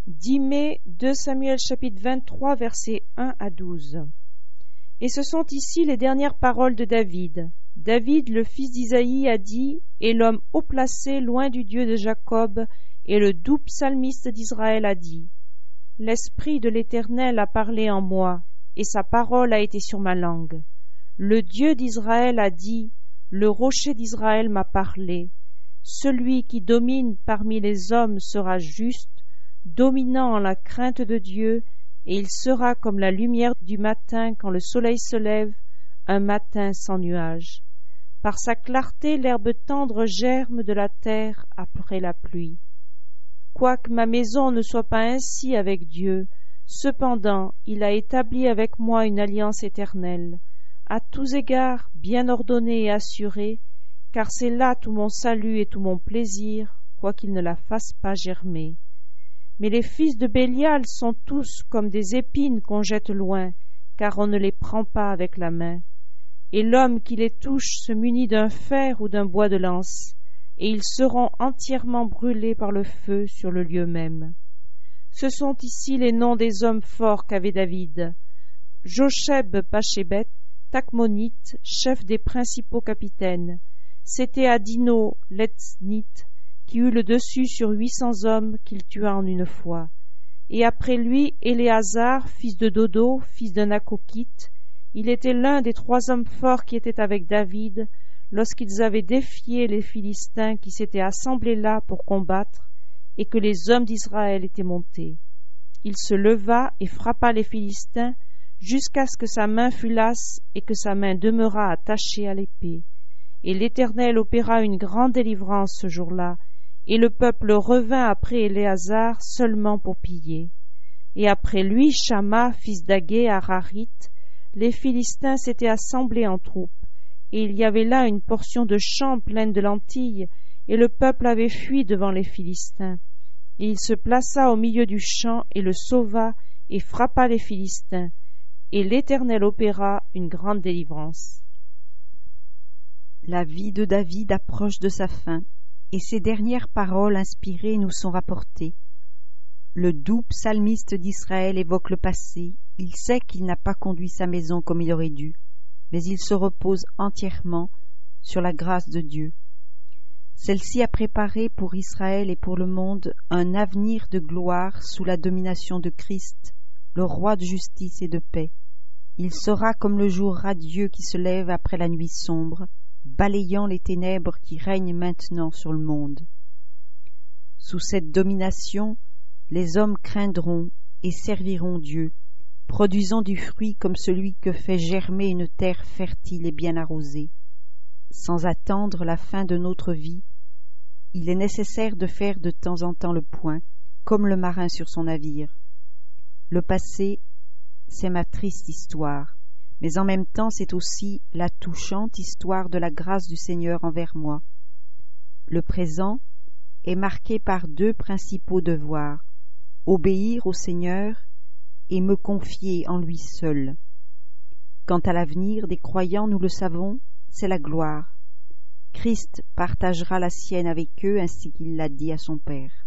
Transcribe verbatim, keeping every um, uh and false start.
dix mai, deux Samuel chapitre vingt-trois versets un à douze. Et ce sont ici les dernières paroles de David. David, le fils d'Isaïe, a dit, et l'homme haut placé, loin du Dieu de Jacob, et le doux psalmiste d'Israël a dit, l'Esprit de l'Éternel a parlé en moi, et sa parole a été sur ma langue. Le Dieu d'Israël a dit, le rocher d'Israël m'a parlé. Celui qui domine parmi les hommes sera juste, dominant en la crainte de Dieu, et il sera comme la lumière du matin quand le soleil se lève, un matin sans nuages. Par sa clarté, l'herbe tendre germe de la terre après la pluie. Quoique ma maison ne soit pas ainsi avec Dieu, cependant il a établi avec moi une alliance éternelle, à tous égards bien ordonnée et assurée, car c'est là tout mon salut et tout mon plaisir, quoiqu'il ne la fasse pas germer. Mais les fils de Bélial sont tous comme des épines qu'on jette loin, car on ne les prend pas avec la main. Et l'homme qui les touche se munit d'un fer ou d'un bois de lance, et ils seront entièrement brûlés par le feu sur le lieu même. Ce sont ici les noms des hommes forts qu'avait David. Josheb-Bachébeth, Tachmonite, chef des principaux capitaines. C'était Adino l'Etznite, qui eut le dessus sur huit cents hommes qu'il tua en une fois. Et après lui, Éléazar, fils de Dodo, fils d'un Akokite, il était l'un des trois hommes forts qui étaient avec David lorsqu'ils avaient défié les Philistins qui s'étaient assemblés là pour combattre et que les hommes d'Israël étaient montés. Il se leva et frappa les Philistins jusqu'à ce que sa main fût lasse et que sa main demeurât attachée à l'épée. Et l'Éternel opéra une grande délivrance ce jour-là, et le peuple revint après Éléazar seulement pour piller. Et après lui, Shamma, fils d'Agé, Hararite, les Philistins s'étaient assemblés en troupes, et il y avait là une portion de champs pleine de lentilles, et le peuple avait fui devant les Philistins. Et il se plaça au milieu du champ, et le sauva, et frappa les Philistins. Et l'Éternel opéra une grande délivrance. La vie de David approche de sa fin, et ses dernières paroles inspirées nous sont rapportées. Le doux psalmiste d'Israël évoque le passé, il sait qu'il n'a pas conduit sa maison comme il aurait dû, mais il se repose entièrement sur la grâce de Dieu. Celle-ci a préparé pour Israël et pour le monde un avenir de gloire sous la domination de Christ, le roi de justice et de paix. Il sera comme le jour radieux qui se lève après la nuit sombre, balayant les ténèbres qui règnent maintenant sur le monde. Sous cette domination, les hommes craindront et serviront Dieu, produisant du fruit comme celui que fait germer une terre fertile et bien arrosée. Sans attendre la fin de notre vie, il est nécessaire de faire de temps en temps le point, comme le marin sur son navire. Le passé, c'est ma triste histoire, mais en même temps c'est aussi la touchante histoire de la grâce du Seigneur envers moi. Le présent est marqué par deux principaux devoirs, obéir au Seigneur et me confier en lui seul. Quant à l'avenir des croyants, nous le savons, c'est la gloire. Christ partagera la sienne avec eux ainsi qu'il l'a dit à son Père.